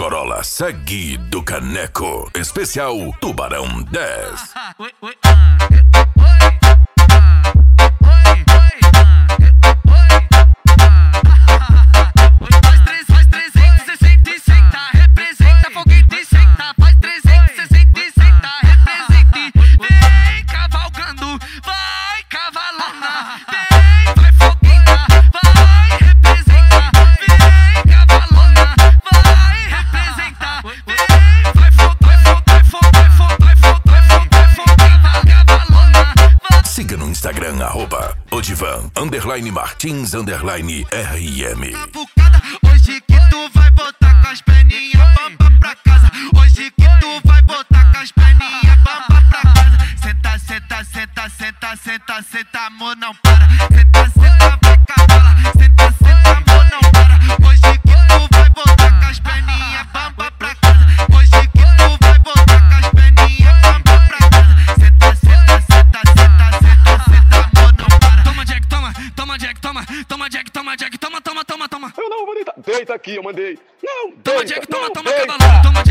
Corolla Segue do Caneco. Especial Tubarão 10. Faz 360, representa foguete e senta. Faz 360, representa e vem cavalgando, vai cavalona. Vem, vai fogueta, vai representa. Vem cavalona, vai representa. Vem, vai cavalona. Siga no Instagram, @odivan_Martins_RM. Hoje que tu vai botar com as perninhas bamba pra casa. Hoje que tu vai botar com as perninhas bamba pra casa. Senta, senta, senta, senta, senta, senta, amor não para. Senta, senta, vai cavala. Senta, senta, amor não para. Hoje que tu vai botar com as perninhas bamba pra casa. Hoje que tu vai botar com as perninhas bamba pra casa. Senta, senta, senta, senta, senta, senta, amor não para. Toma Jack, toma, toma Jack, toma, toma Jack, toma Jack, toma, toma, toma, toma. Eu não vou deitar. Deita aqui, eu mandei. Não, Toma deita, Jack, toma, não, toma, deita. cavalão. Toma